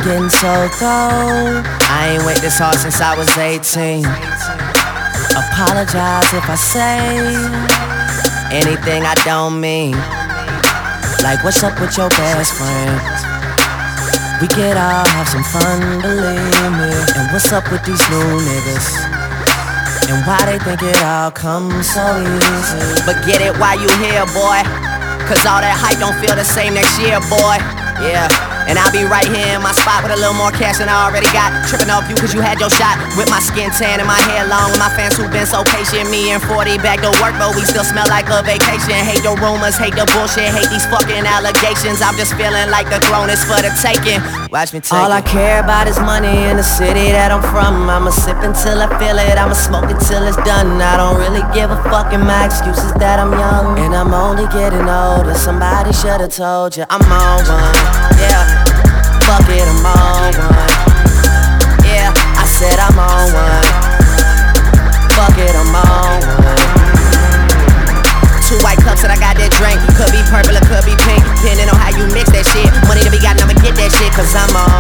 getting so cold. I ain't wait this hard since I was 18. Apologize if I say anything I don't mean. Like, what's up with your best friend? We could all have some fun, believe me. And what's up with these new niggas? And why they think it all comes so easy? But get it while you here, boy, cause all that hype don't feel the same next year, boy. Yeah, and I'll be right here in my spot with a little more cash than I already got. Tripping off you cause you had your shot. With my skin tan and my hair long, and my fans who been so patient. Me and 40 back to work, but we still smell like a vacation. Hate the rumors, hate the bullshit, hate these fucking allegations. I'm just feeling like the throne is for the taking. Watch me take all it. I care about is money in the city that I'm from. I'ma sip until I feel it, I'ma smoke it till it's done. I don't really give a fuck, and my excuse is that I'm young, and I'm only getting older. Somebody should've told you I'm on one. Yeah, fuck it, I'm on one. Yeah, I said I'm on one. Fuck it, I'm on one. 2 white cups that I got that drink. Could be purple or could be pink, depending on how you mix that shit. Money to be got, I'ma get that shit, cause I'm on